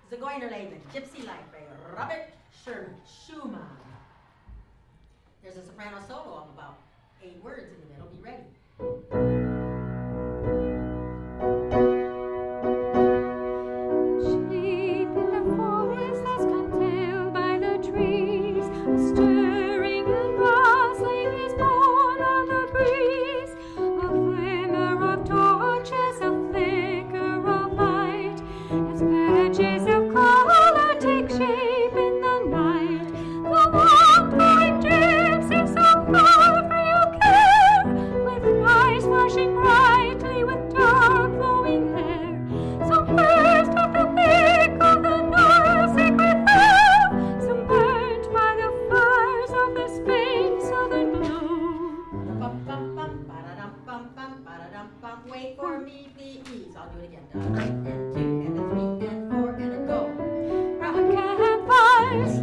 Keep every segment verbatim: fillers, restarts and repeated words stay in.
Zigeunerleben, Gypsy Life by Robert Schumann. There's a soprano solo of about eight words in the middle. Be ready. Sheep in the forest as can tell by the trees, a stirring and rustling is borne on the breeze, a glimmer of torches, a flicker of light, as patches of color take shape in the night. The wandering gypsy so far for you care, with eyes flashing brightly, with dark flowing hair. Some first of the wick of the Nile sacred fell, some burnt by the fires of the Spain southern blue. Bum, bum, bum, ba-da-dum, bum, bum, ba-da-dum, bum. Wait for me, please. I'll do it again. Done. And two, and a three, and four, and a go. Round campfires,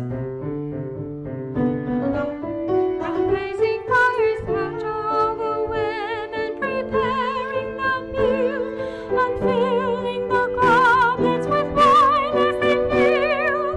round blazing fires, watch all the women preparing the meal and filling the goblets with wine as they kneel.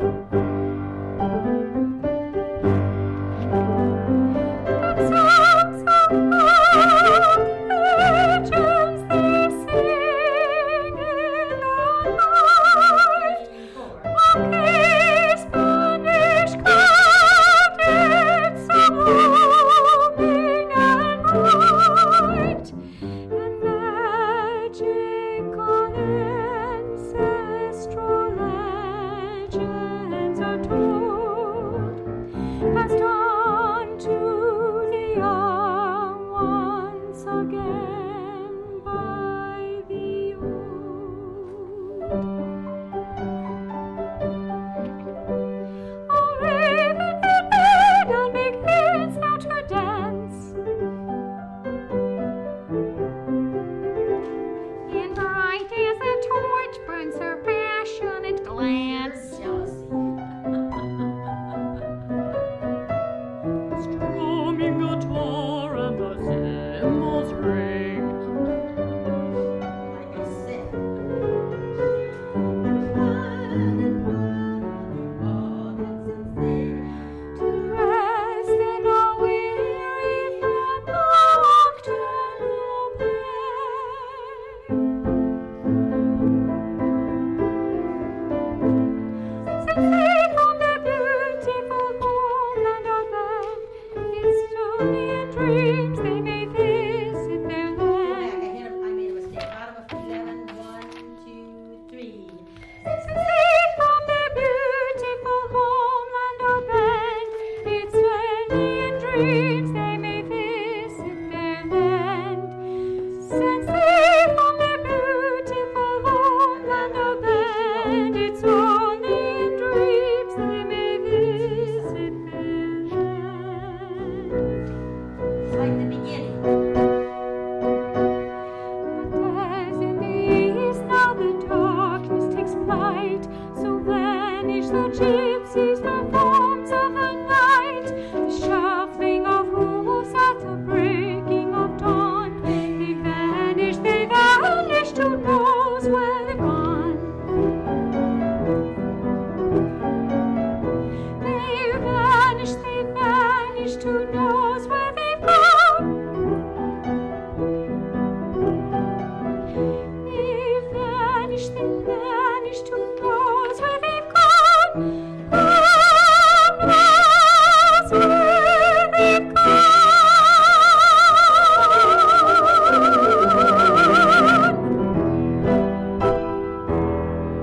And songs of old legends they sing in the night. Okay, Spanish clouds, so blooming and bright, and magical ancestral legends are told, passed on to the young once again by the old. Oh, raven in bed and begins now to dance, and bright as a torch burns her passionate glance. Jealousy. Strumming guitar and the cymbals ring, Like I said. Run and run, all that's insane. to rest in a weary from nocturnal play. Since they found their beautiful homeland of land, it's only in dreams they may visit their Go back. I land. hit a, I made a mistake. Bottom of eleven. One, two, three. Since they found their beautiful homeland of land, it's only in dreams they may visit their land. Since they found their beautiful homeland of land, it's only in dreams they may visit their land. It's like the beginning. But as in the east now the darkness takes flight, so vanish the gypsies from